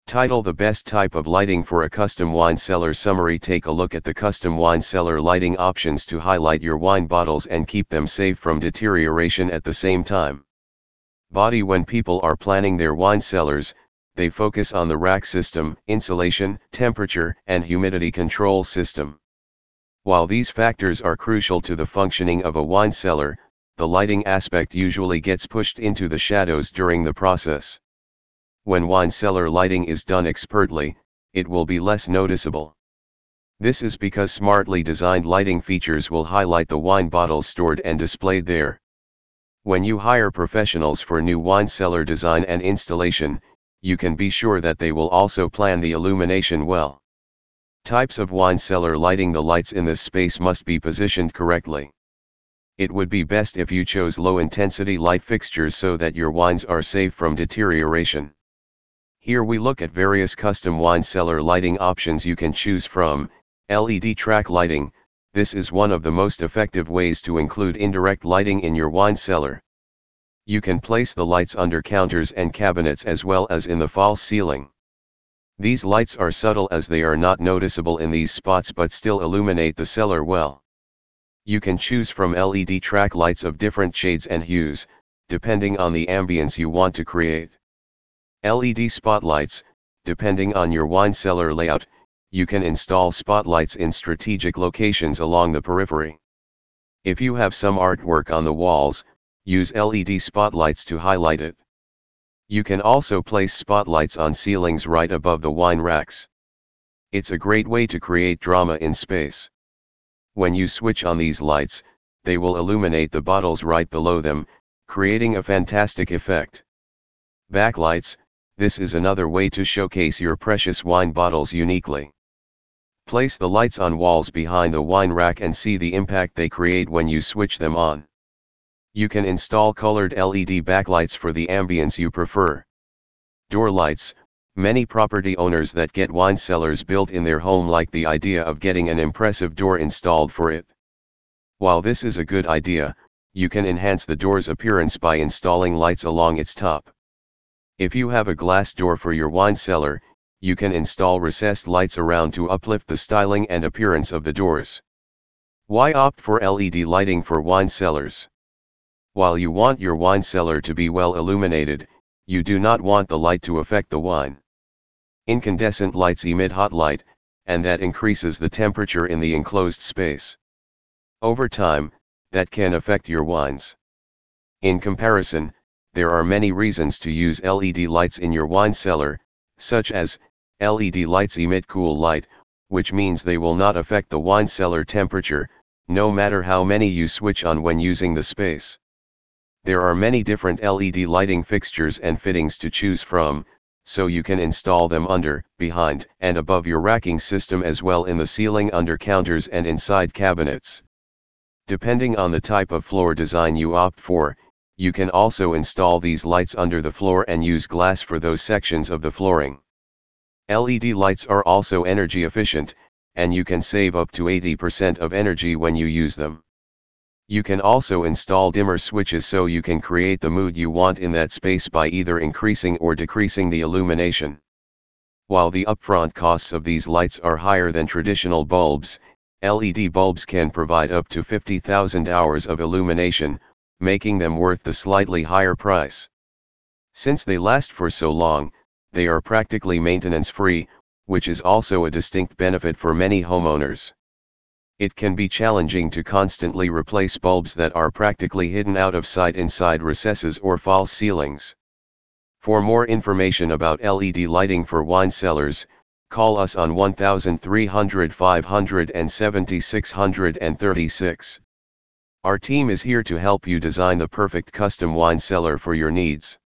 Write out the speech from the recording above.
Title: The best type of lighting for a custom wine cellar. Summary: take a look at the custom wine cellar lighting options to highlight your wine bottles and keep them safe from deterioration at the same time. Body: when people are planning their wine cellars, they focus on the rack system, insulation, temperature, and humidity control system. While these factors are crucial to the functioning of a wine cellar, the lighting aspect usually gets pushed into the shadows during the process. When wine cellar lighting is done expertly, it will be less noticeable. This is because smartly designed lighting features will highlight the wine bottles stored and displayed there. When you hire professionals for new wine cellar design and installation, you can be sure that they will also plan the illumination well. Types of wine cellar lighting: the lights in this space must be positioned correctly. It would be best if you chose low-intensity light fixtures so that your wines are safe from deterioration. Here we look at various custom wine cellar lighting options you can choose from. LED track lighting: this is one of the most effective ways to include indirect lighting in your wine cellar. You can place the lights under counters and cabinets as well as in the false ceiling. These lights are subtle as they are not noticeable in these spots but still illuminate the cellar well. You can choose from LED track lights of different shades and hues, depending on the ambience you want to create. LED spotlights: depending on your wine cellar layout, you can install spotlights in strategic locations along the periphery. If you have some artwork on the walls, use LED spotlights to highlight it. You can also place spotlights on ceilings right above the wine racks. It's a great way to create drama in space. When you switch on these lights, they will illuminate the bottles right below them, creating a fantastic effect. Backlights: this is another way to showcase your precious wine bottles uniquely. Place the lights on walls behind the wine rack and see the impact they create when you switch them on. You can install colored LED backlights for the ambience you prefer. Door lights: many property owners that get wine cellars built in their home like the idea of getting an impressive door installed for it. While this is a good idea, you can enhance the door's appearance by installing lights along its top. If you have a glass door for your wine cellar, you can install recessed lights around to uplift the styling and appearance of the doors. Why opt for LED lighting for wine cellars? While you want your wine cellar to be well illuminated, you do not want the light to affect the wine. Incandescent lights emit hot light, and that increases the temperature in the enclosed space. Over time, that can affect your wines. In comparison, there are many reasons to use LED lights in your wine cellar, such as, LED lights emit cool light, which means they will not affect the wine cellar temperature, no matter how many you switch on when using the space. There are many different LED lighting fixtures and fittings to choose from, so you can install them under, behind, and above your racking system as well in the ceiling, under counters and inside cabinets. Depending on the type of floor design you opt for, you can also install these lights under the floor and use glass for those sections of the flooring. LED lights are also energy efficient, and you can save up to 80% of energy when you use them. You can also install dimmer switches so you can create the mood you want in that space by either increasing or decreasing the illumination. While the upfront costs of these lights are higher than traditional bulbs, LED bulbs can provide up to 50,000 hours of illumination, making them worth the slightly higher price. Since they last for so long, they are practically maintenance-free, which is also a distinct benefit for many homeowners. It can be challenging to constantly replace bulbs that are practically hidden out of sight inside recesses or false ceilings. For more information about LED lighting for wine cellars, call us on 1300 570 636. Our team is here to help you design the perfect custom wine cellar for your needs.